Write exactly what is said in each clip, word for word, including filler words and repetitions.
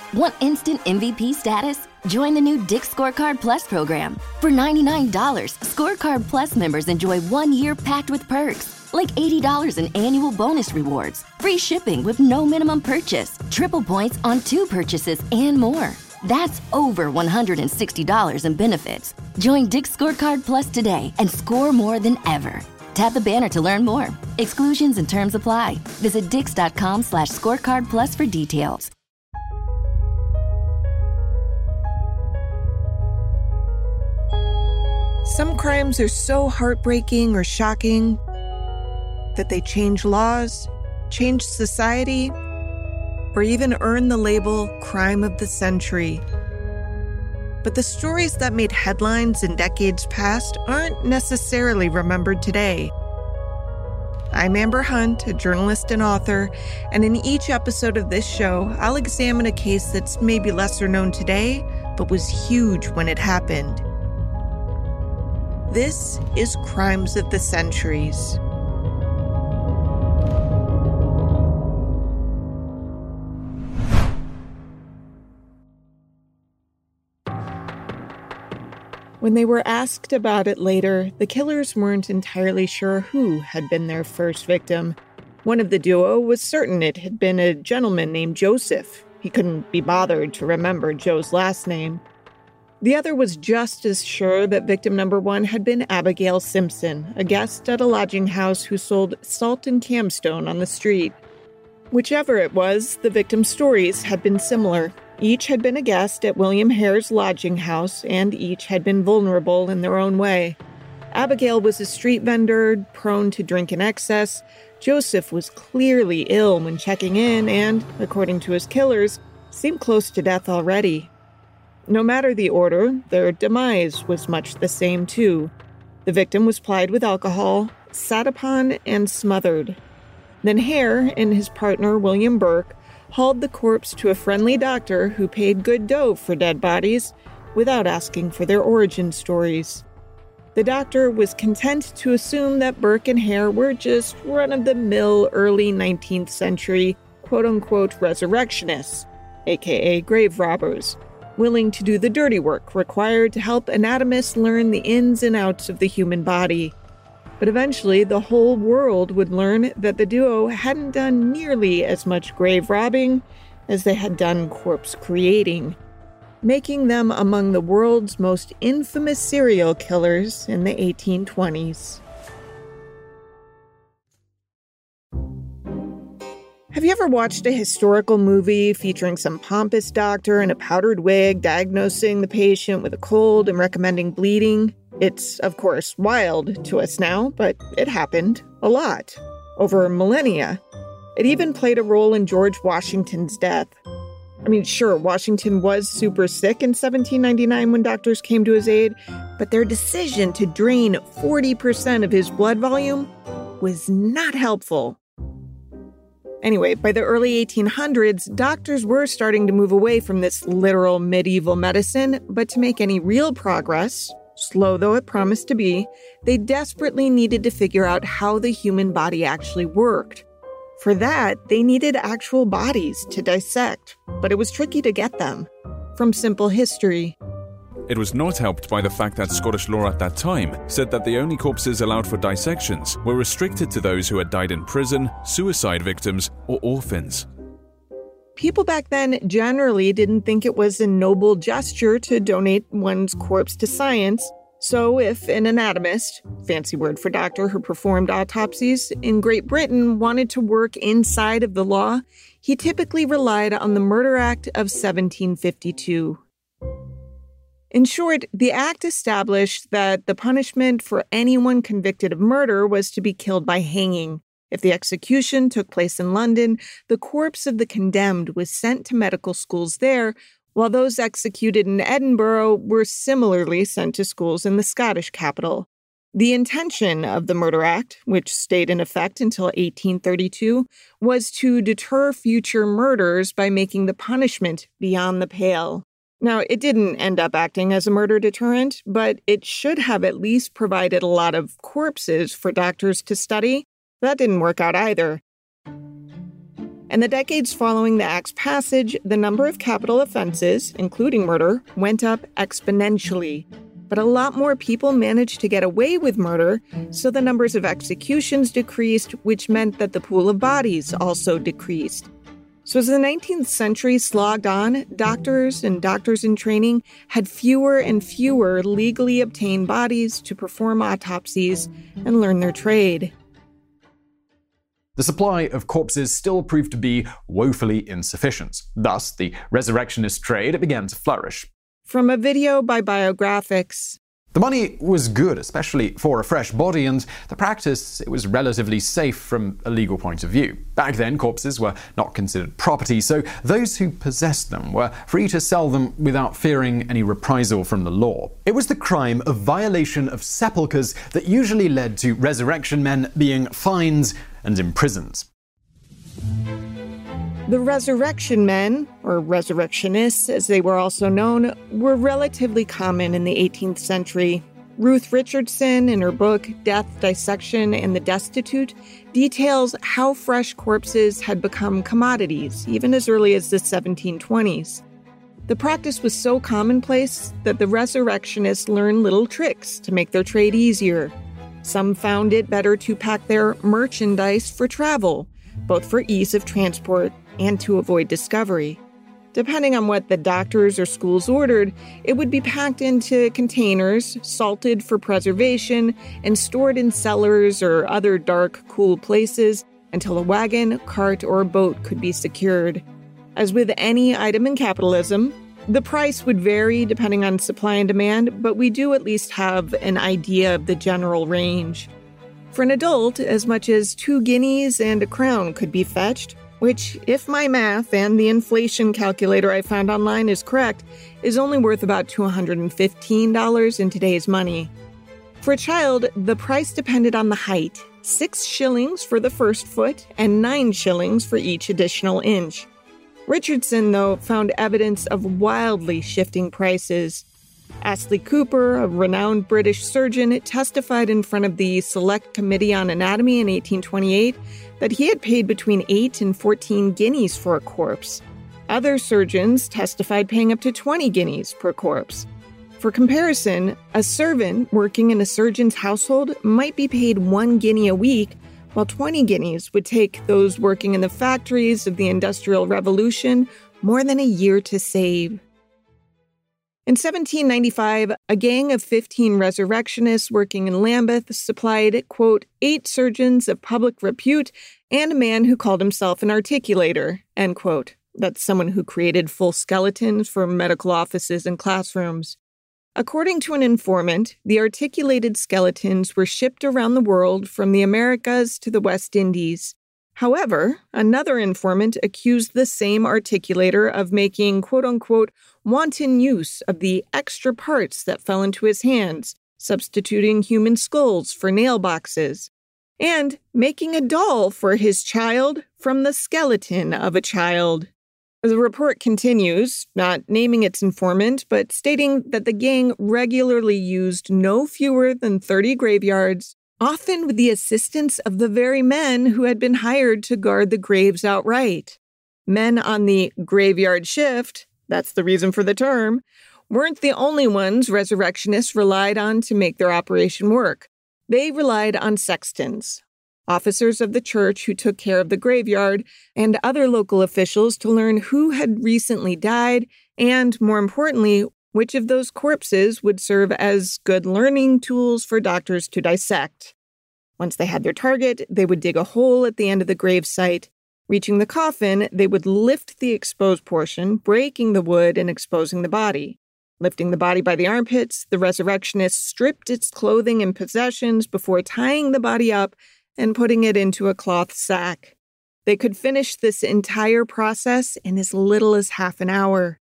Want instant M V P status? Join the new Dick's Scorecard Plus program. For ninety-nine dollars, Scorecard Plus members enjoy one year packed with perks, like eighty dollars in annual bonus rewards, free shipping with no minimum purchase, triple points on two purchases, and more. That's over one hundred sixty dollars in benefits. Join Dick's Scorecard Plus today and score more than ever. Tap the banner to learn more. Exclusions and terms apply. Visit dix.com slash scorecard plus for details. Some crimes are so heartbreaking or shocking that they change laws, change society, or even earn the label Crime of the Century. But the stories that made headlines in decades past aren't necessarily remembered today. I'm Amber Hunt, a journalist and author, and in each episode of this show, I'll examine a case that's maybe lesser known today, but was huge when it happened. This is Crimes of the Centuries. When they were asked about it later, the killers weren't entirely sure who had been their first victim. One of the duo was certain it had been a gentleman named Joseph. He couldn't be bothered to remember Joe's last name. The other was just as sure that victim number one had been Abigail Simpson, a guest at a lodging house who sold salt and camstone on the street. Whichever it was, the victims' stories had been similar. Each had been a guest at William Hare's lodging house, and each had been vulnerable in their own way. Abigail was a street vendor, prone to drink in excess. Joseph was clearly ill when checking in and, according to his killers, seemed close to death already. No matter the order, their demise was much the same, too. The victim was plied with alcohol, sat upon, and smothered. Then Hare and his partner, William Burke, hauled the corpse to a friendly doctor who paid good dough for dead bodies without asking for their origin stories. The doctor was content to assume that Burke and Hare were just run-of-the-mill early nineteenth century quote-unquote resurrectionists, aka grave robbers, willing to do the dirty work required to help anatomists learn the ins and outs of the human body. But eventually, the whole world would learn that the duo hadn't done nearly as much grave robbing as they had done corpse creating, making them among the world's most infamous serial killers in the eighteen twenties. Have you ever watched a historical movie featuring some pompous doctor in a powdered wig diagnosing the patient with a cold and recommending bleeding? It's, of course, wild to us now, but it happened a lot, over millennia. It even played a role in George Washington's death. I mean, sure, Washington was super sick in seventeen ninety-nine when doctors came to his aid, but their decision to drain forty percent of his blood volume was not helpful. Anyway, by the early eighteen hundreds, doctors were starting to move away from this literal medieval medicine, but to make any real progress, slow though it promised to be, they desperately needed to figure out how the human body actually worked. For that, they needed actual bodies to dissect, but it was tricky to get them. From simple history, it was not helped by the fact that Scottish law at that time said that the only corpses allowed for dissections were restricted to those who had died in prison, suicide victims, or orphans. People back then generally didn't think it was a noble gesture to donate one's corpse to science, so if an anatomist, fancy word for doctor who performed autopsies, in Great Britain wanted to work inside of the law, he typically relied on the Murder Act of seventeen fifty-two. In short, the act established that the punishment for anyone convicted of murder was to be killed by hanging. If the execution took place in London, the corpse of the condemned was sent to medical schools there, while those executed in Edinburgh were similarly sent to schools in the Scottish capital. The intention of the Murder Act, which stayed in effect until eighteen thirty-two, was to deter future murders by making the punishment beyond the pale. Now, it didn't end up acting as a murder deterrent, but it should have at least provided a lot of corpses for doctors to study. That didn't work out either. In the decades following the Act's passage, the number of capital offenses, including murder, went up exponentially. But a lot more people managed to get away with murder, so the numbers of executions decreased, which meant that the pool of bodies also decreased. So as the nineteenth century slogged on, doctors and doctors in training had fewer and fewer legally obtained bodies to perform autopsies and learn their trade. The supply of corpses still proved to be woefully insufficient. Thus, the resurrectionist trade began to flourish. From a video by Biographics. The money was good, especially for a fresh body, and the practice it was relatively safe from a legal point of view. Back then, corpses were not considered property, so those who possessed them were free to sell them without fearing any reprisal from the law. It was the crime of violation of sepulchres that usually led to resurrection men being fined and imprisoned. The resurrection men, or resurrectionists as they were also known, were relatively common in the eighteenth century. Ruth Richardson, in her book Death, Dissection, and the Destitute, details how fresh corpses had become commodities, even as early as the seventeen twenties. The practice was so commonplace that the resurrectionists learned little tricks to make their trade easier. Some found it better to pack their merchandise for travel, both for ease of transport and to avoid discovery. Depending on what the doctors or schools ordered, it would be packed into containers, salted for preservation, and stored in cellars or other dark, cool places until a wagon, cart, or boat could be secured. As with any item in capitalism, the price would vary depending on supply and demand, but we do at least have an idea of the general range. For an adult, as much as two guineas and a crown could be fetched, which, if my math and the inflation calculator I found online is correct, is only worth about two hundred fifteen dollars in today's money. For a child, the price depended on the height, six shillings for the first foot and nine shillings for each additional inch. Richardson, though, found evidence of wildly shifting prices. Astley Cooper, a renowned British surgeon, testified in front of the Select Committee on Anatomy in eighteen twenty-eight that he had paid between eight and fourteen guineas for a corpse. Other surgeons testified paying up to twenty guineas per corpse. For comparison, a servant working in a surgeon's household might be paid one guinea a week, while twenty guineas would take those working in the factories of the Industrial Revolution more than a year to save. In seventeen ninety-five, a gang of fifteen resurrectionists working in Lambeth supplied, quote, eight surgeons of public repute and a man who called himself an articulator, end quote. That's someone who created full skeletons for medical offices and classrooms. According to an informant, the articulated skeletons were shipped around the world from the Americas to the West Indies. However, another informant accused the same articulator of making, quote-unquote, wanton use of the extra parts that fell into his hands, substituting human skulls for nail boxes, and making a doll for his child from the skeleton of a child. The report continues, not naming its informant, but stating that the gang regularly used no fewer than thirty graveyards, often with the assistance of the very men who had been hired to guard the graves outright. Men on the graveyard shift, that's the reason for the term, weren't the only ones resurrectionists relied on to make their operation work. They relied on sextons, officers of the church who took care of the graveyard, and other local officials to learn who had recently died and, more importantly, which of those corpses would serve as good learning tools for doctors to dissect. Once they had their target, they would dig a hole at the end of the grave site. Reaching the coffin, they would lift the exposed portion, breaking the wood and exposing the body. Lifting the body by the armpits, the resurrectionist stripped its clothing and possessions before tying the body up and putting it into a cloth sack. They could finish this entire process in as little as half an hour.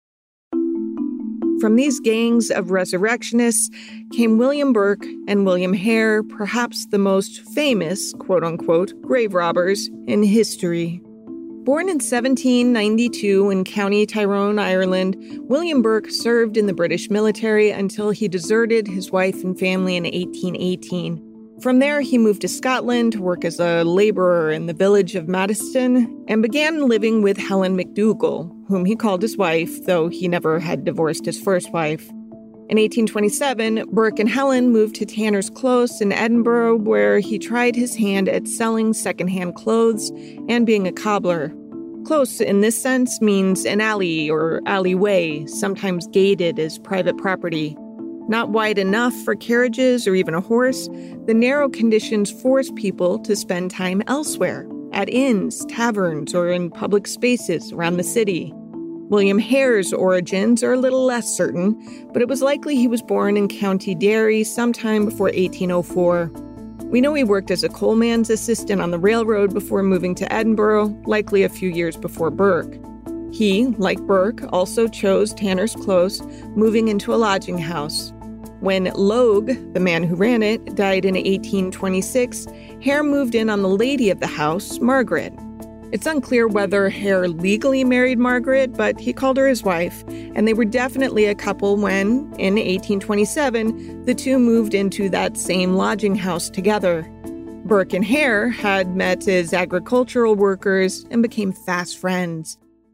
From these gangs of resurrectionists came William Burke and William Hare, perhaps the most famous, quote-unquote, grave robbers in history. Born in seventeen ninety-two in County Tyrone, Ireland, William Burke served in the British military until he deserted his wife and family in eighteen eighteen. From there, he moved to Scotland to work as a laborer in the village of Maddiston and began living with Helen McDougall, whom he called his wife, though he never had divorced his first wife. In eighteen twenty-seven, Burke and Helen moved to Tanner's Close in Edinburgh, where he tried his hand at selling secondhand clothes and being a cobbler. Close in this sense means an alley or alleyway, sometimes gated as private property. Not wide enough for carriages or even a horse, the narrow conditions force people to spend time elsewhere, at inns, taverns, or in public spaces around the city. William Hare's origins are a little less certain, but it was likely he was born in County Derry sometime before eighteen oh four. We know he worked as a coalman's assistant on the railroad before moving to Edinburgh, likely a few years before Burke. He, like Burke, also chose Tanner's Close, moving into a lodging house. When Logue, the man who ran it, died in eighteen twenty-six, Hare moved in on the lady of the house, Margaret. It's unclear whether Hare legally married Margaret, but he called her his wife, and they were definitely a couple when, in eighteen twenty-seven, the two moved into that same lodging house together. Burke and Hare had met as agricultural workers and became fast friends.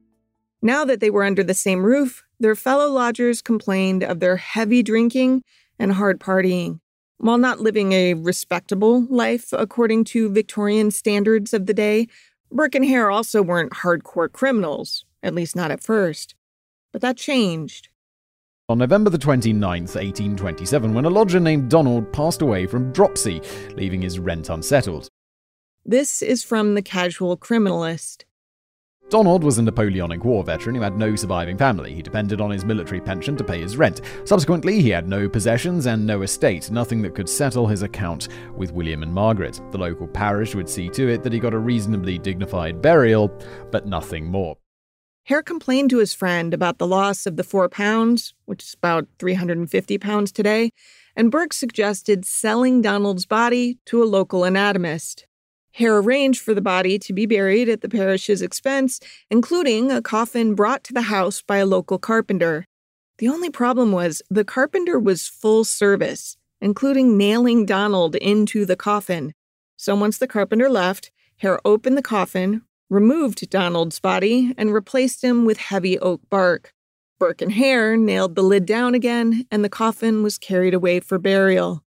Now that they were under the same roof, their fellow lodgers complained of their heavy drinking and hard partying. While not living a respectable life according to Victorian standards of the day, Burke and Hare also weren't hardcore criminals, at least not at first. But that changed. On November the twenty-ninth, eighteen twenty-seven, when a lodger named Donald passed away from dropsy, leaving his rent unsettled. This is from The Casual Criminalist. Donald was a Napoleonic War veteran who had no surviving family. He depended on his military pension to pay his rent. Subsequently, he had no possessions and no estate, nothing that could settle his account with William and Margaret. The local parish would see to it that he got a reasonably dignified burial, but nothing more. Hare complained to his friend about the loss of the four pounds, which is about three hundred fifty pounds today, and Burke suggested selling Donald's body to a local anatomist. Hare arranged for the body to be buried at the parish's expense, including a coffin brought to the house by a local carpenter. The only problem was the carpenter was full service, including nailing Donald into the coffin. So once the carpenter left, Hare opened the coffin, removed Donald's body, and replaced him with heavy oak bark. Burke and Hare nailed the lid down again, and the coffin was carried away for burial.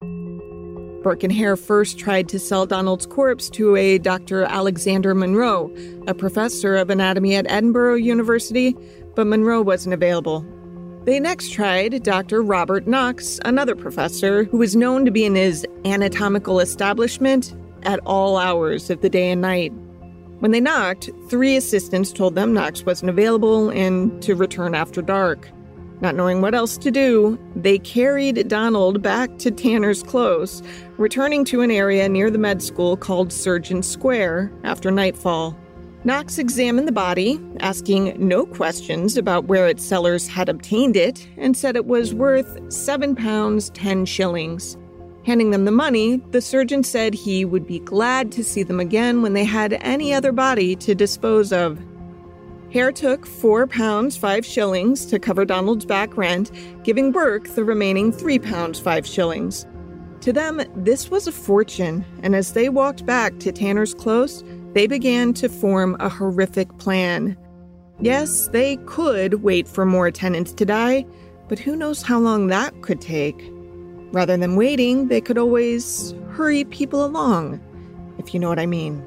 Burke and Hare first tried to sell Donald's corpse to a Doctor Alexander Monroe, a professor of anatomy at Edinburgh University, but Monroe wasn't available. They next tried Doctor Robert Knox, another professor who was known to be in his anatomical establishment at all hours of the day and night. When they knocked, three assistants told them Knox wasn't available and to return after dark. Not knowing what else to do, they carried Donald back to Tanner's Close, returning to an area near the med school called Surgeon Square after nightfall. Knox examined the body, asking no questions about where its sellers had obtained it, and said it was worth seven pounds ten shillings. Handing them the money, the surgeon said he would be glad to see them again when they had any other body to dispose of. Hare took four pounds five shillings to cover Donald's back rent, giving Burke the remaining three pounds five shillings. To them, this was a fortune, and as they walked back to Tanner's Close, they began to form a horrific plan. Yes, they could wait for more tenants to die, but who knows how long that could take. Rather than waiting, they could always hurry people along, if you know what I mean.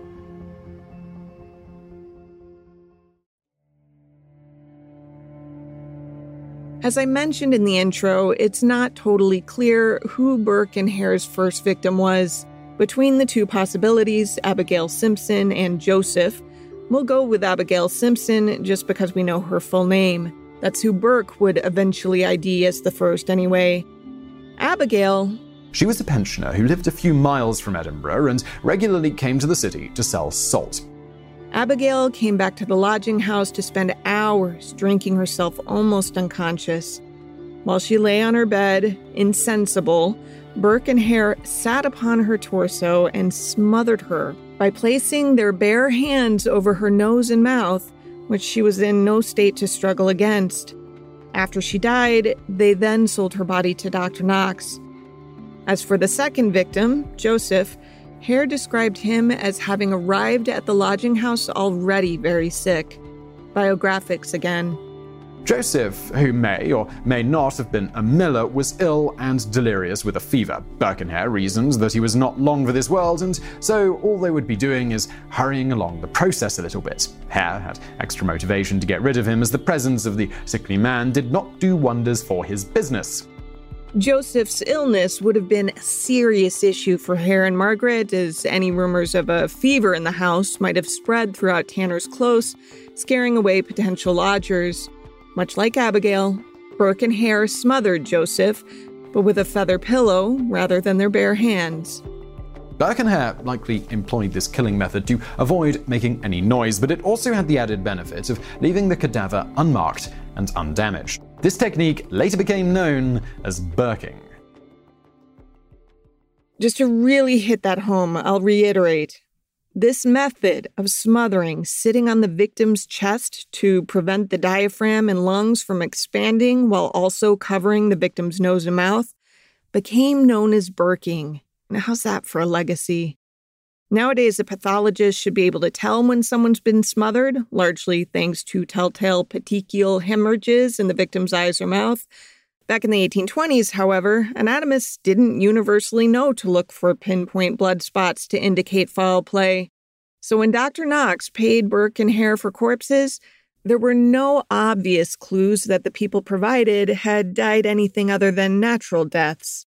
As I mentioned in the intro, it's not totally clear who Burke and Hare's first victim was. Between the two possibilities, Abigail Simpson and Joseph, we'll go with Abigail Simpson just because we know her full name. That's who Burke would eventually I D as the first anyway. Abigail... She was a pensioner who lived a few miles from Edinburgh and regularly came to the city to sell salt. Abigail came back to the lodging house to spend hours drinking herself almost unconscious. While she lay on her bed, insensible, Burke and Hare sat upon her torso and smothered her by placing their bare hands over her nose and mouth, which she was in no state to struggle against. After she died, they then sold her body to Doctor Knox. As for the second victim, Joseph, Hare described him as having arrived at the lodging house already very sick. Biographics again. Joseph, who may or may not have been a miller, was ill and delirious with a fever. Burke and Hare reasoned that he was not long for this world, and so all they would be doing is hurrying along the process a little bit. Hare had extra motivation to get rid of him, as the presence of the sickly man did not do wonders for his business. Joseph's illness would have been a serious issue for Hare and Margaret, as any rumors of a fever in the house might have spread throughout Tanner's Close, scaring away potential lodgers. Much like Abigail, Burke and Hare smothered Joseph, but with a feather pillow rather than their bare hands. Burke and Hare likely employed this killing method to avoid making any noise, but it also had the added benefit of leaving the cadaver unmarked and undamaged. This technique later became known as burking. Just to really hit that home, I'll reiterate. This method of smothering sitting on the victim's chest to prevent the diaphragm and lungs from expanding while also covering the victim's nose and mouth became known as burking. Now, how's that for a legacy? Nowadays, a pathologist should be able to tell when someone's been smothered, largely thanks to telltale petechial hemorrhages in the victim's eyes or mouth. Back in the eighteen twenties, however, anatomists didn't universally know to look for pinpoint blood spots to indicate foul play. So when Doctor Knox paid Burke and Hare for corpses, there were no obvious clues that the people provided had died anything other than natural deaths.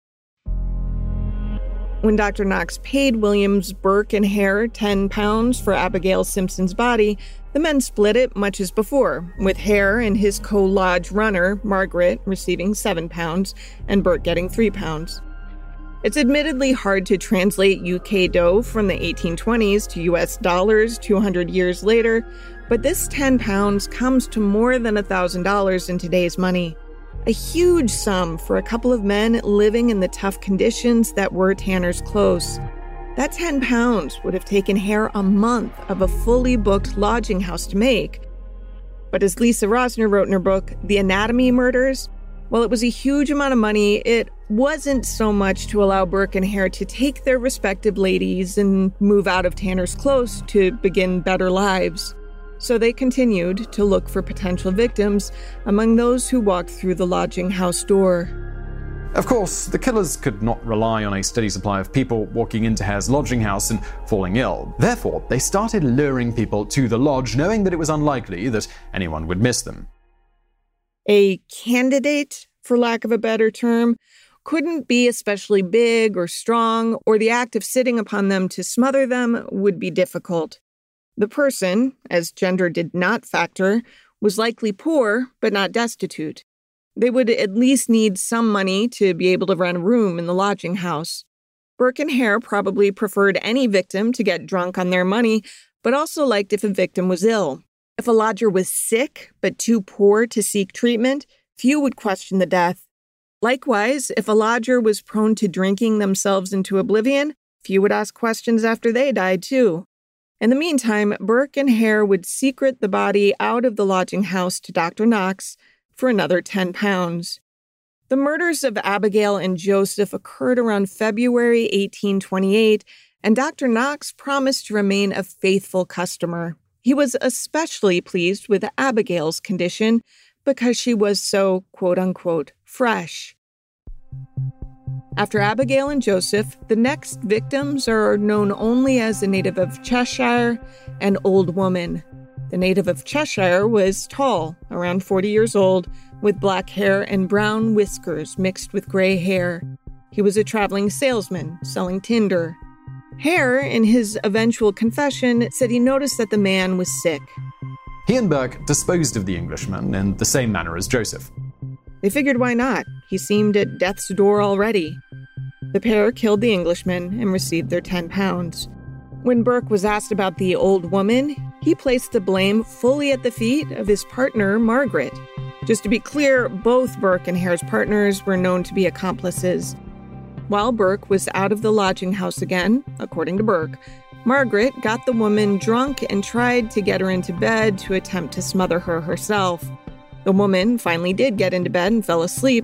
When Doctor Knox paid Williams, Burke, and Hare ten pounds for Abigail Simpson's body, the men split it much as before, with Hare and his co-lodge runner, Margaret, receiving seven pounds, and Burke getting three pounds. It's admittedly hard to translate U K dough from the eighteen twenties to U S dollars two hundred years later, but this ten pounds comes to more than one thousand dollars in today's money. A huge sum for a couple of men living in the tough conditions that were Tanner's Close. That ten pounds would have taken Hare a month of a fully booked lodging house to make. But as Lisa Rosner wrote in her book, The Anatomy Murders, while it was a huge amount of money, it wasn't so much to allow Burke and Hare to take their respective ladies and move out of Tanner's Close to begin better lives. So they continued to look for potential victims among those who walked through the lodging house door. Of course, the killers could not rely on a steady supply of people walking into Hare's lodging house and falling ill. Therefore, they started luring people to the lodge, knowing that it was unlikely that anyone would miss them. A candidate, for lack of a better term, couldn't be especially big or strong, or the act of sitting upon them to smother them would be difficult. The person, as gender did not factor, was likely poor, but not destitute. They would at least need some money to be able to rent a room in the lodging house. Burke and Hare probably preferred any victim to get drunk on their money, but also liked if a victim was ill. If a lodger was sick, but too poor to seek treatment, few would question the death. Likewise, if a lodger was prone to drinking themselves into oblivion, few would ask questions after they died, too. In the meantime, Burke and Hare would secret the body out of the lodging house to Doctor Knox for another ten pounds. The murders of Abigail and Joseph occurred around February eighteen twenty-eight, and Doctor Knox promised to remain a faithful customer. He was especially pleased with Abigail's condition because she was so, quote-unquote, fresh. After Abigail and Joseph, the next victims are known only as a native of Cheshire and Old Woman. The native of Cheshire was tall, around forty years old, with black hair and brown whiskers mixed with gray hair. He was a traveling salesman selling tinder. Hare, in his eventual confession, said he noticed that the man was sick. He and Burke disposed of the Englishman in the same manner as Joseph. They figured why not? He seemed at death's door already. The pair killed the Englishman and received their ten pounds. When Burke was asked about the old woman, he placed the blame fully at the feet of his partner, Margaret. Just to be clear, both Burke and Hare's partners were known to be accomplices. While Burke was out of the lodging house again, according to Burke, Margaret got the woman drunk and tried to get her into bed to attempt to smother her herself. The woman finally did get into bed and fell asleep,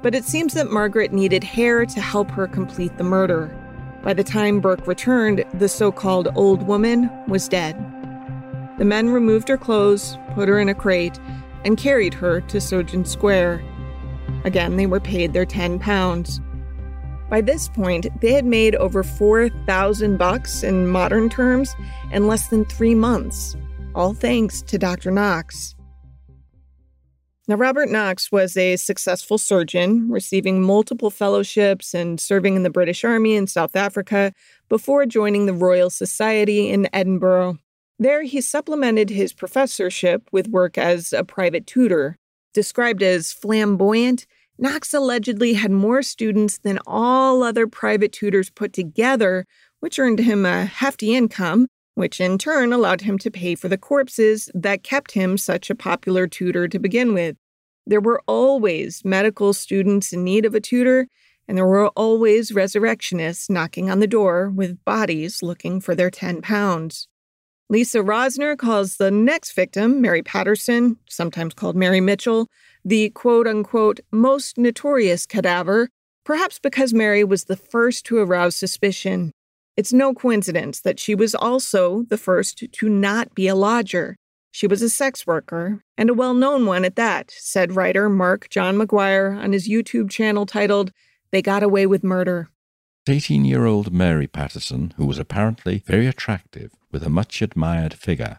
But it seems that Margaret needed Hare to help her complete the murder. By the time Burke returned, the so-called old woman was dead. The men removed her clothes, put her in a crate, and carried her to Sojourn Square. Again, they were paid their ten pounds. By this point, they had made over four thousand bucks in modern terms in less than three months, all thanks to Doctor Knox. Now, Robert Knox was a successful surgeon, receiving multiple fellowships and serving in the British Army in South Africa before joining the Royal Society in Edinburgh. There, he supplemented his professorship with work as a private tutor. Described as flamboyant, Knox allegedly had more students than all other private tutors put together, which earned him a hefty income, which in turn allowed him to pay for the corpses that kept him such a popular tutor to begin with. There were always medical students in need of a tutor, and there were always resurrectionists knocking on the door with bodies looking for their ten pounds. Lisa Rosner calls the next victim, Mary Patterson, sometimes called Mary Mitchell, the quote-unquote most notorious cadaver, perhaps because Mary was the first to arouse suspicion. It's no coincidence that she was also the first to not be a lodger. She was a sex worker, and a well-known one at that, said writer Mark John McGuire on his YouTube channel titled, They Got Away with Murder. eighteen-year-old Mary Patterson, who was apparently very attractive with a much-admired figure.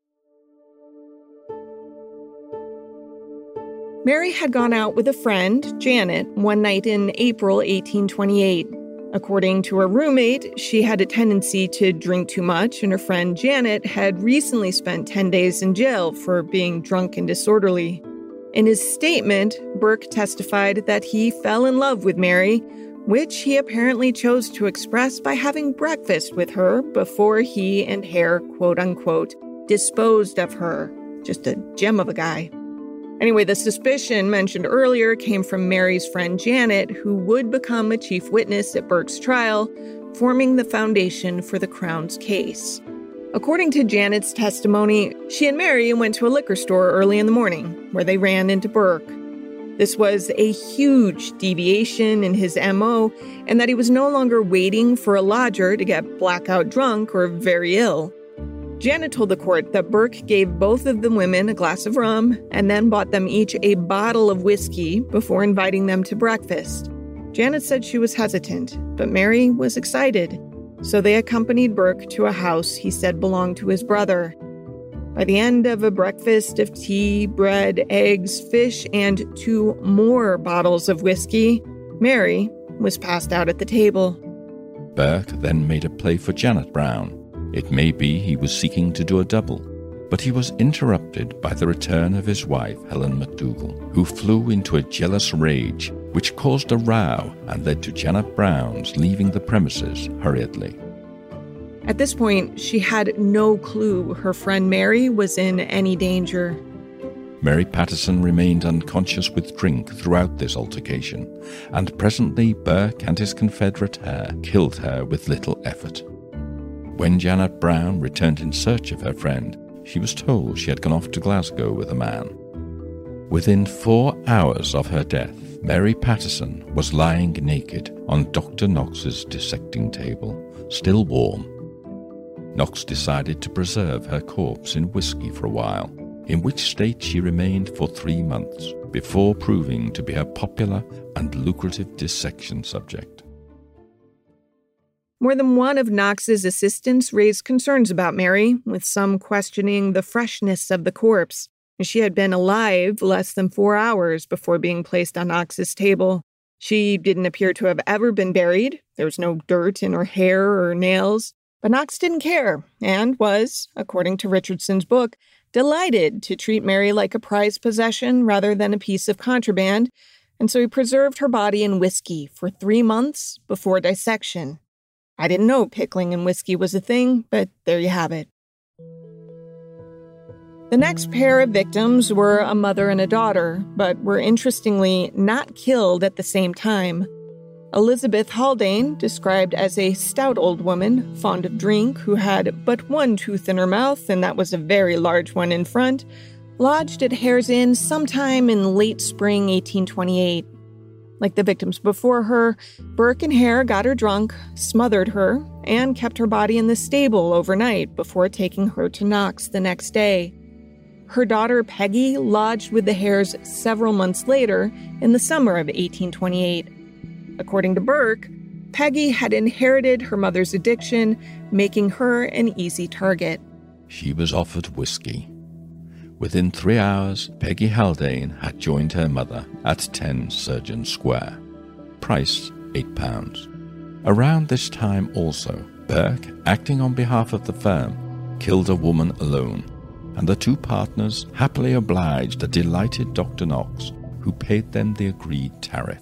Mary had gone out with a friend, Janet, one night in April eighteen twenty-eight. According to her roommate, she had a tendency to drink too much, and her friend Janet had recently spent ten days in jail for being drunk and disorderly. In his statement, Burke testified that he fell in love with Mary, which he apparently chose to express by having breakfast with her before he and Hare, quote-unquote, disposed of her. Just a gem of a guy. Anyway, the suspicion mentioned earlier came from Mary's friend Janet, who would become a chief witness at Burke's trial, forming the foundation for the Crown's case. According to Janet's testimony, she and Mary went to a liquor store early in the morning, where they ran into Burke. This was a huge deviation in his M O, and that he was no longer waiting for a lodger to get blackout drunk or very ill. Janet told the court that Burke gave both of the women a glass of rum and then bought them each a bottle of whiskey before inviting them to breakfast. Janet said she was hesitant, but Mary was excited, so they accompanied Burke to a house he said belonged to his brother. By the end of a breakfast of tea, bread, eggs, fish, and two more bottles of whiskey, Mary was passed out at the table. Burke then made a play for Janet Brown. It may be he was seeking to do a double, but he was interrupted by the return of his wife, Helen McDougall, who flew into a jealous rage, which caused a row and led to Janet Brown's leaving the premises hurriedly. At this point, she had no clue her friend Mary was in any danger. Mary Patterson remained unconscious with drink throughout this altercation, and presently Burke and his confederate Hare killed her with little effort. When Janet Brown returned in search of her friend, she was told she had gone off to Glasgow with a man. Within four hours of her death, Mary Patterson was lying naked on Doctor Knox's dissecting table, still warm. Knox decided to preserve her corpse in whiskey for a while, in which state she remained for three months, before proving to be a popular and lucrative dissection subject. More than one of Knox's assistants raised concerns about Mary, with some questioning the freshness of the corpse. She had been alive less than four hours before being placed on Knox's table. She didn't appear to have ever been buried. There was no dirt in her hair or nails. But Knox didn't care and was, according to Richardson's book, delighted to treat Mary like a prized possession rather than a piece of contraband, and so he preserved her body in whiskey for three months before dissection. I didn't know pickling in whiskey was a thing, but there you have it. The next pair of victims were a mother and a daughter, but were interestingly not killed at the same time. Elizabeth Haldane, described as a stout old woman, fond of drink, who had but one tooth in her mouth, and that was a very large one in front, lodged at Hare's Inn sometime in late spring eighteen twenty-eight. Like the victims before her, Burke and Hare got her drunk, smothered her, and kept her body in the stable overnight before taking her to Knox the next day. Her daughter Peggy lodged with the Hares several months later in the summer of eighteen twenty-eight. According to Burke, Peggy had inherited her mother's addiction, making her an easy target. She was offered whiskey. Within three hours, Peggy Haldane had joined her mother at ten Surgeon Square. Price, eight pounds. Around this time also, Burke, acting on behalf of the firm, killed a woman alone, and the two partners happily obliged a delighted Doctor Knox, who paid them the agreed tariff.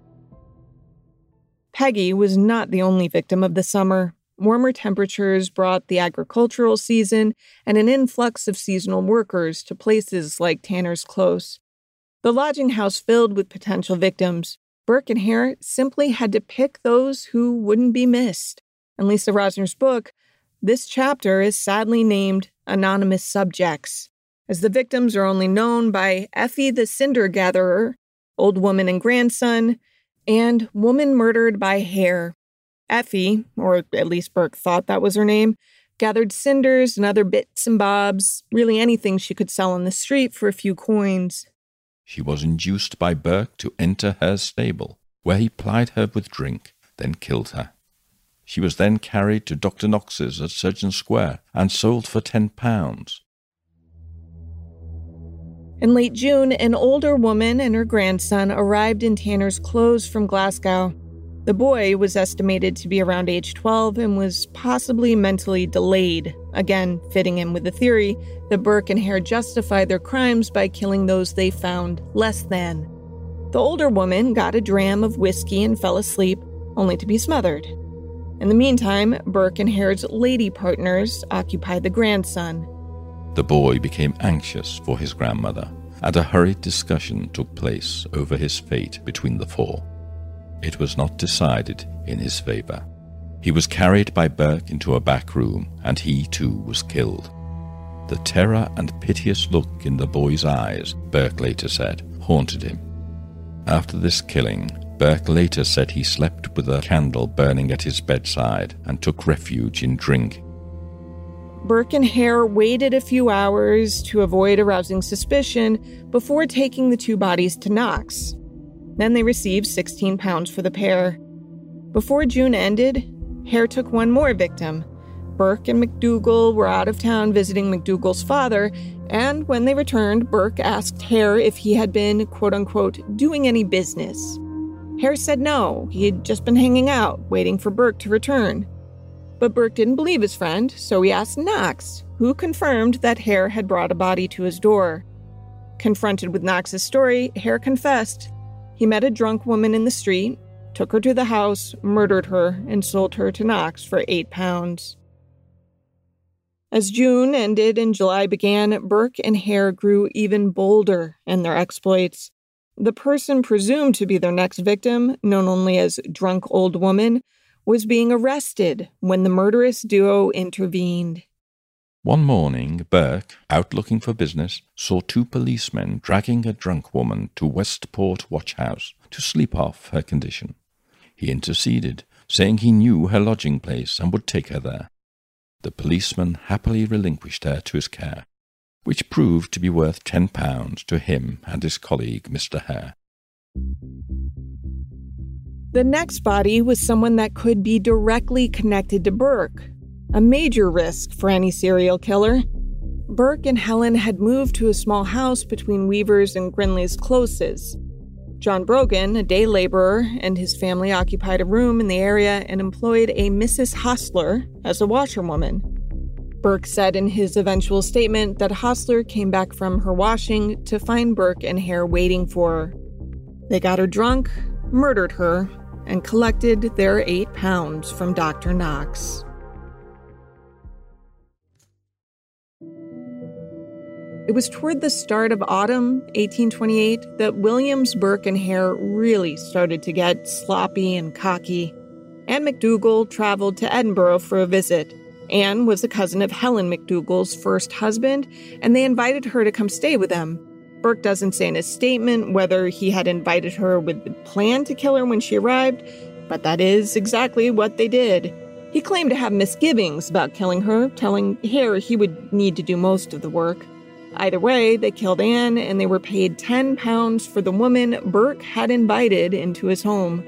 Peggy was not the only victim of the summer. Warmer temperatures brought the agricultural season and an influx of seasonal workers to places like Tanner's Close. The lodging house filled with potential victims, Burke and Hare simply had to pick those who wouldn't be missed. In Lisa Rosner's book, this chapter is sadly named Anonymous Subjects, as the victims are only known by Effie the Cinder Gatherer, Old Woman and Grandson, and Woman Murdered by Hare. Effie, or at least Burke thought that was her name, gathered cinders and other bits and bobs, really anything she could sell on the street for a few coins. She was induced by Burke to enter her stable, where he plied her with drink, then killed her. She was then carried to Doctor Knox's at Surgeon Square and sold for ten pounds. In late June, an older woman and her grandson arrived in Tanner's Close from Glasgow. The boy was estimated to be around age twelve and was possibly mentally delayed, again fitting in with the theory that Burke and Hare justified their crimes by killing those they found less than. The older woman got a dram of whiskey and fell asleep, only to be smothered. In the meantime, Burke and Hare's lady partners occupied the grandson. The boy became anxious for his grandmother, and a hurried discussion took place over his fate between the four. It was not decided in his favor. He was carried by Burke into a back room, and he too was killed. The terror and piteous look in the boy's eyes, Burke later said, haunted him. After this killing, Burke later said he slept with a candle burning at his bedside and took refuge in drink. Burke and Hare waited a few hours to avoid arousing suspicion before taking the two bodies to Knox. Then they received sixteen pounds for the pair. Before June ended, Hare took one more victim. Burke and McDougall were out of town visiting McDougall's father, and when they returned, Burke asked Hare if he had been, quote-unquote, doing any business. Hare said no, he had just been hanging out, waiting for Burke to return. But Burke didn't believe his friend, so he asked Knox, who confirmed that Hare had brought a body to his door. Confronted with Knox's story, Hare confessed. He met a drunk woman in the street, took her to the house, murdered her, and sold her to Knox for eight pounds. As June ended and July began, Burke and Hare grew even bolder in their exploits. The person presumed to be their next victim, known only as Drunk Old Woman, was being arrested when the murderous duo intervened. One morning, Burke, out looking for business, saw two policemen dragging a drunk woman to Westport Watch House to sleep off her condition. He interceded, saying he knew her lodging place and would take her there. The policeman happily relinquished her to his care, which proved to be worth ten pounds to him and his colleague, Mister Hare. The next body was someone that could be directly connected to Burke, a major risk for any serial killer. Burke and Helen had moved to a small house between Weaver's and Grinley's Closes. John Brogan, a day laborer, and his family occupied a room in the area and employed a Missus Hostler as a washerwoman. Burke said in his eventual statement that Hostler came back from her washing to find Burke and Hare waiting for her. They got her drunk, murdered her, and collected their eight pounds from Doctor Knox. It was toward the start of autumn, eighteen twenty-eight, that Williams, Burke, and Hare really started to get sloppy and cocky. Anne McDougall traveled to Edinburgh for a visit. Anne was a cousin of Helen McDougall's first husband, and they invited her to come stay with them. Burke doesn't say in his statement whether he had invited her with the plan to kill her when she arrived, but that is exactly what they did. He claimed to have misgivings about killing her, telling Hare he would need to do most of the work. Either way, they killed Anne, and they were paid ten pounds for the woman Burke had invited into his home.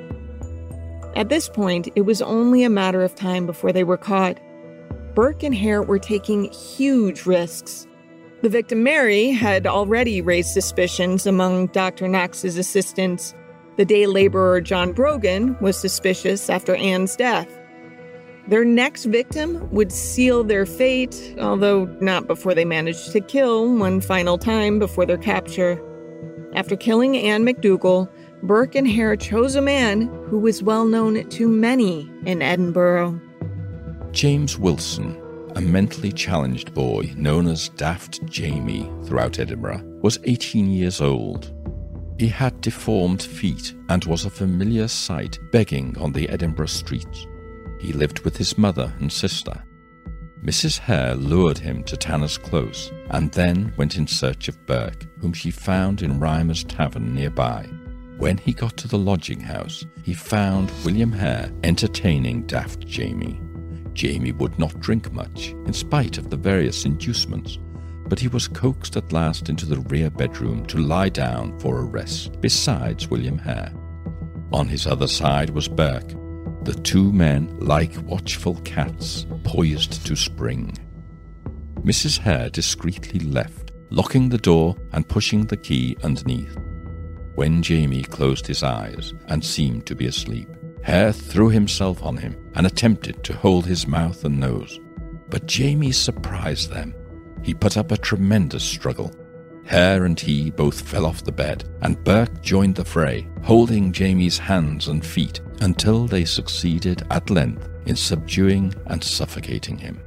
At this point, it was only a matter of time before they were caught. Burke and Hare were taking huge risks. The victim, Mary, had already raised suspicions among Doctor Knox's assistants. The day laborer, John Brogan, was suspicious after Anne's death. Their next victim would seal their fate, although not before they managed to kill one final time before their capture. After killing Anne McDougall, Burke and Hare chose a man who was well known to many in Edinburgh. James Wilson, a mentally challenged boy known as Daft Jamie throughout Edinburgh, was eighteen years old. He had deformed feet and was a familiar sight begging on the Edinburgh streets. He lived with his mother and sister. Missus Hare lured him to Tanner's Close and then went in search of Burke, whom she found in Rymer's Tavern nearby. When he got to the lodging house, he found William Hare entertaining Daft Jamie. Jamie would not drink much, in spite of the various inducements, but he was coaxed at last into the rear bedroom to lie down for a rest, besides William Hare. On his other side was Burke, the two men like watchful cats, poised to spring. Missus Hare discreetly left, locking the door and pushing the key underneath. When Jamie closed his eyes and seemed to be asleep, Hare threw himself on him and attempted to hold his mouth and nose. But Jamie surprised them. He put up a tremendous struggle. Hare and he both fell off the bed, and Burke joined the fray, holding Jamie's hands and feet until they succeeded at length in subduing and suffocating him.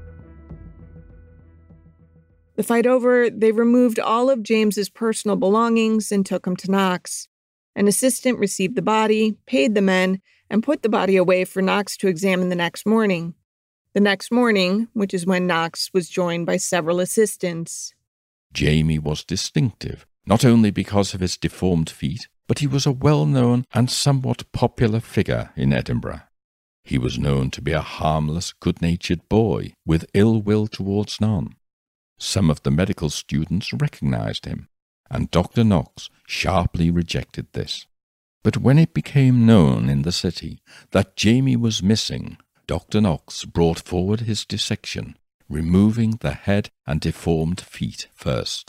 The fight over, they removed all of James's personal belongings and took him to Knox. An assistant received the body, paid the men, and put the body away for Knox to examine the next morning. The next morning, which is when Knox was joined by several assistants. Jamie was distinctive, not only because of his deformed feet, but he was a well-known and somewhat popular figure in Edinburgh. He was known to be a harmless, good-natured boy, with ill will towards none. Some of the medical students recognized him, and Doctor Knox sharply rejected this. But when it became known in the city that Jamie was missing, Doctor Knox brought forward his dissection, removing the head and deformed feet first.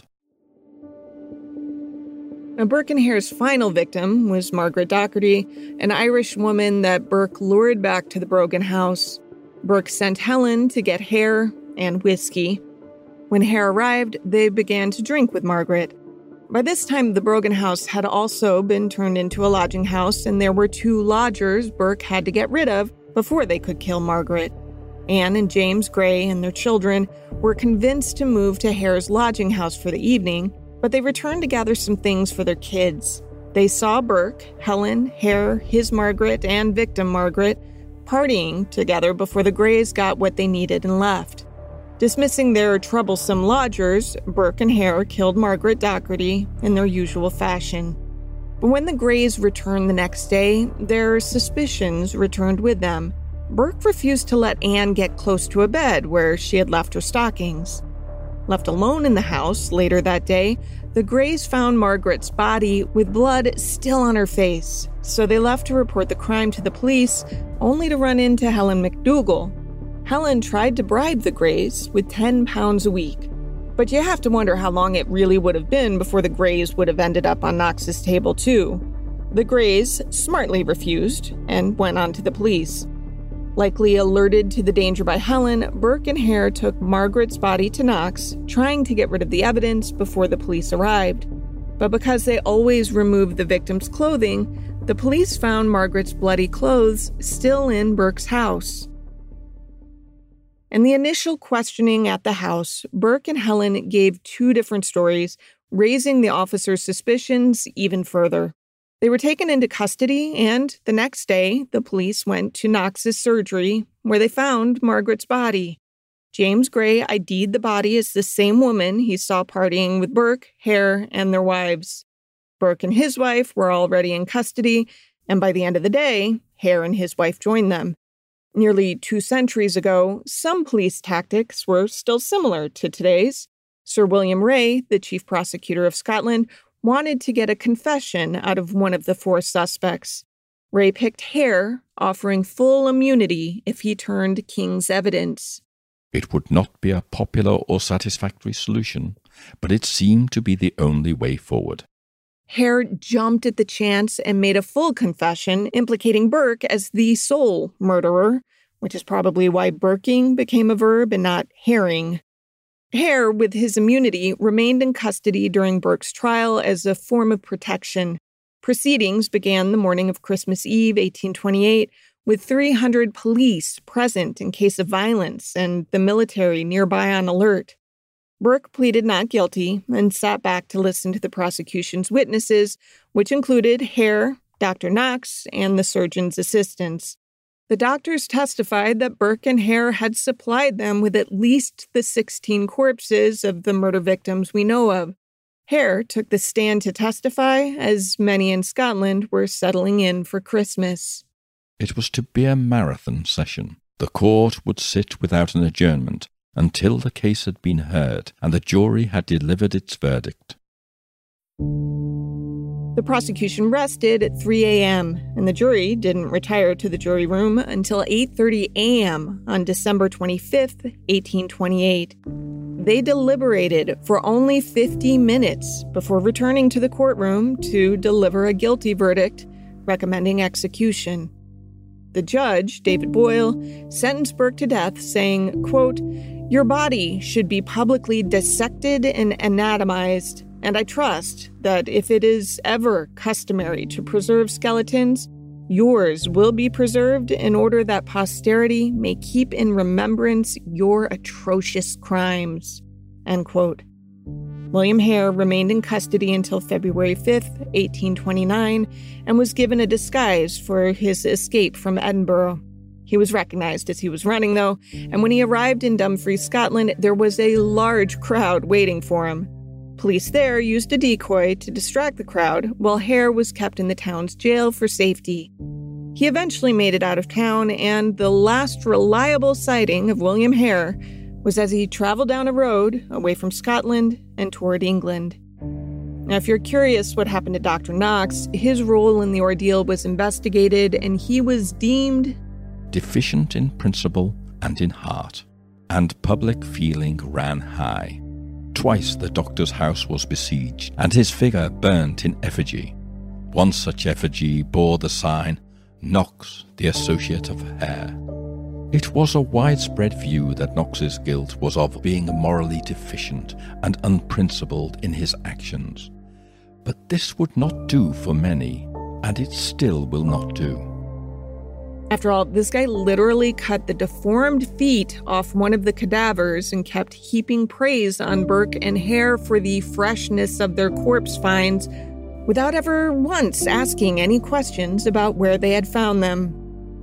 Now, Burke and Hare's final victim was Margaret Docherty, an Irish woman that Burke lured back to the Brogan house. Burke sent Helen to get Hare and whiskey. When Hare arrived, they began to drink with Margaret. By this time, the Brogan house had also been turned into a lodging house, and there were two lodgers Burke had to get rid of before they could kill Margaret. Anne and James Gray and their children were convinced to move to Hare's lodging house for the evening, but they returned to gather some things for their kids. They saw Burke, Helen, Hare, his Margaret, and victim Margaret partying together before the Grays got what they needed and left. Dismissing their troublesome lodgers, Burke and Hare killed Margaret Docherty in their usual fashion. But when the Grays returned the next day, their suspicions returned with them. Burke refused to let Anne get close to a bed where she had left her stockings. Left alone in the house later that day, the Grays found Margaret's body with blood still on her face, so they left to report the crime to the police, only to run into Helen McDougall. Helen tried to bribe the Grays with ten pounds a week, but you have to wonder how long it really would have been before the Grays would have ended up on Knox's table too. The Grays smartly refused and went on to the police. Likely alerted to the danger by Helen, Burke and Hare took Margaret's body to Knox, trying to get rid of the evidence before the police arrived. But because they always removed the victim's clothing, the police found Margaret's bloody clothes still in Burke's house. In the initial questioning at the house, Burke and Helen gave two different stories, raising the officers' suspicions even further. They were taken into custody, and the next day, the police went to Knox's surgery, where they found Margaret's body. James Gray I D'd the body as the same woman he saw partying with Burke, Hare, and their wives. Burke and his wife were already in custody, and by the end of the day, Hare and his wife joined them. Nearly two centuries ago, some police tactics were still similar to today's. Sir William Ray, the chief prosecutor of Scotland, wanted to get a confession out of one of the four suspects. Ray picked Hare, offering full immunity if he turned King's evidence. It would not be a popular or satisfactory solution, but it seemed to be the only way forward. Hare jumped at the chance and made a full confession implicating Burke as the sole murderer, which is probably why Burking became a verb and not herring. Hare, with his immunity, remained in custody during Burke's trial as a form of protection. Proceedings began the morning of Christmas Eve, eighteen twenty-eight, with three hundred police present in case of violence and the military nearby on alert. Burke pleaded not guilty and sat back to listen to the prosecution's witnesses, which included Hare, Doctor Knox, and the surgeon's assistants. The doctors testified that Burke and Hare had supplied them with at least the sixteen corpses of the murder victims we know of. Hare took the stand to testify, as many in Scotland were settling in for Christmas. It was to be a marathon session. The court would sit without an adjournment until the case had been heard and the jury had delivered its verdict. The prosecution rested at three a.m., and the jury didn't retire to the jury room until eight thirty a.m. on December twenty-fifth, eighteen twenty-eight. They deliberated for only fifty minutes before returning to the courtroom to deliver a guilty verdict, recommending execution. The judge, David Boyle, sentenced Burke to death, saying, quote, "Your body should be publicly dissected and anatomized, and I trust that if it is ever customary to preserve skeletons, yours will be preserved in order that posterity may keep in remembrance your atrocious crimes." End quote. William Hare remained in custody until February fifth, eighteen twenty-nine, and was given a disguise for his escape from Edinburgh. He was recognized as he was running, though, and when he arrived in Dumfries, Scotland, there was a large crowd waiting for him. Police there used a decoy to distract the crowd, while Hare was kept in the town's jail for safety. He eventually made it out of town, and the last reliable sighting of William Hare was as he traveled down a road away from Scotland and toward England. Now, if you're curious what happened to Doctor Knox, his role in the ordeal was investigated, and he was deemed deficient in principle and in heart, and public feeling ran high. Twice the doctor's house was besieged, and his figure burnt in effigy. One such effigy bore the sign, "Knox, the associate of Hare." It was a widespread view that Knox's guilt was of being morally deficient and unprincipled in his actions. But this would not do for many, and it still will not do. After all, this guy literally cut the deformed feet off one of the cadavers and kept heaping praise on Burke and Hare for the freshness of their corpse finds without ever once asking any questions about where they had found them.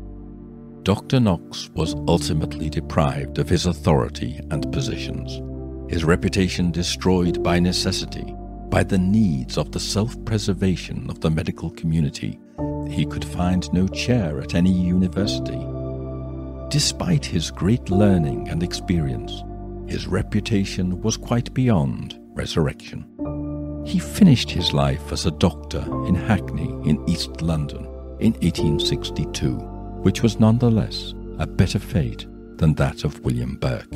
Doctor Knox was ultimately deprived of his authority and positions, his reputation destroyed by necessity, by the needs of the self-preservation of the medical community. He could find no chair at any university. Despite his great learning and experience, his reputation was quite beyond resurrection. He finished his life as a doctor in Hackney in East London in eighteen sixty-two. Which was nonetheless a better fate than that of William Burke.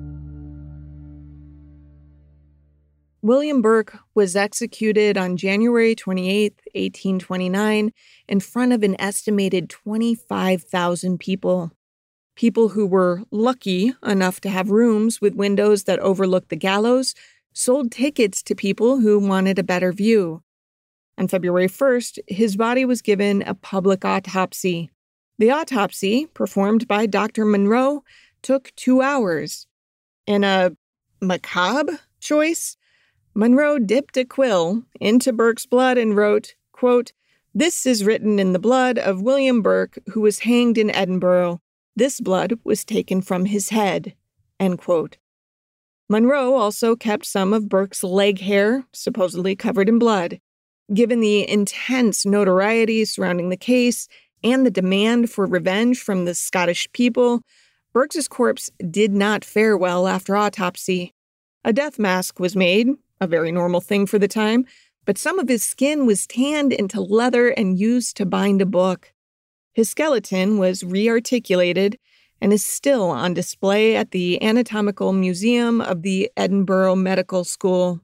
William Burke was executed on January twenty-eighth, eighteen twenty-nine, in front of an estimated twenty-five thousand people. People who were lucky enough to have rooms with windows that overlooked the gallows sold tickets to people who wanted a better view. On February first, his body was given a public autopsy. The autopsy, performed by Doctor Monroe, took two hours. In a macabre choice, Monroe dipped a quill into Burke's blood and wrote, quote, "This is written in the blood of William Burke, who was hanged in Edinburgh. This blood was taken from his head." end quote. Monroe also kept some of Burke's leg hair, supposedly covered in blood. Given the intense notoriety surrounding the case and the demand for revenge from the Scottish people, Burke's corpse did not fare well after autopsy. A death mask was made, a very normal thing for the time, but some of his skin was tanned into leather and used to bind a book. His skeleton was rearticulated and is still on display at the Anatomical Museum of the Edinburgh Medical School.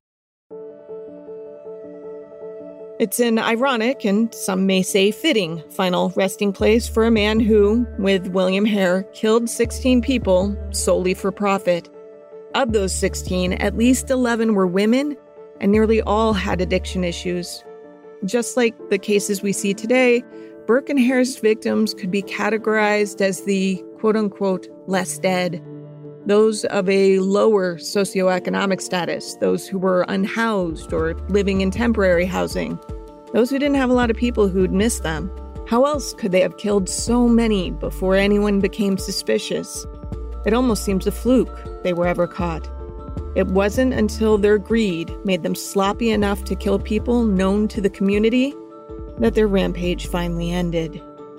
It's an ironic, and some may say fitting, final resting place for a man who, with William Hare, killed sixteen people solely for profit. Of those sixteen, at least eleven were women, and nearly all had addiction issues. Just like the cases we see today, Burke and Hare's victims could be categorized as the quote-unquote less dead, those of a lower socioeconomic status, those who were unhoused or living in temporary housing, those who didn't have a lot of people who'd miss them. How else could they have killed so many before anyone became suspicious? It almost seems a fluke they were ever caught. It wasn't until their greed made them sloppy enough to kill people known to the community that their rampage finally ended.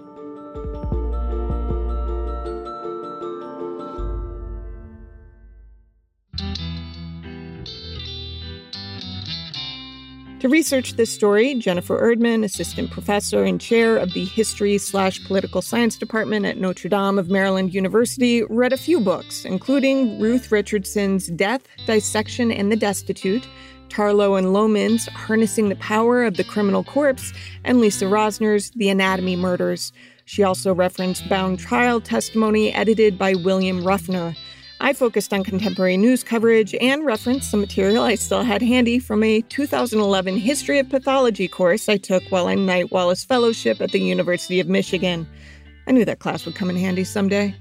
To research this story, Jennifer Erdman, assistant professor and chair of the History slash Political Science Department at Notre Dame of Maryland University, read a few books, including Ruth Richardson's Death, Dissection, and the Destitute, Tarlow and Lohman's Harnessing the Power of the Criminal Corpse, and Lisa Rosner's The Anatomy Murders. She also referenced bound trial testimony edited by William Ruffner. I focused on contemporary news coverage and referenced some material I still had handy from a two thousand eleven History of Pathology course I took while on Knight Wallace Fellowship at the University of Michigan. I knew that class would come in handy someday.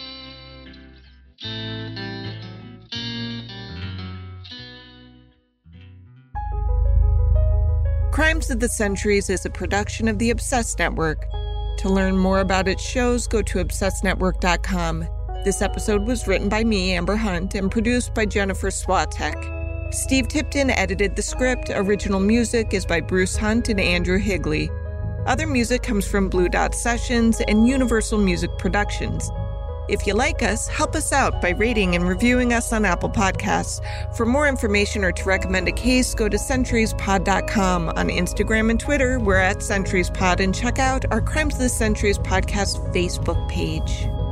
Crimes of the Centuries is a production of the Obsessed Network. To learn more about its shows, go to obsessed network dot com. This episode was written by me, Amber Hunt, and produced by Jennifer Swatek. Steve Tipton edited the script. Original music is by Bruce Hunt and Andrew Higley. Other music comes from Blue Dot Sessions and Universal Music Productions. If you like us, help us out by rating and reviewing us on Apple Podcasts. For more information or to recommend a case, go to centuries pod dot com. On Instagram and Twitter, we're at centuriespod, and check out our Crimes of the Centuries podcast Facebook page.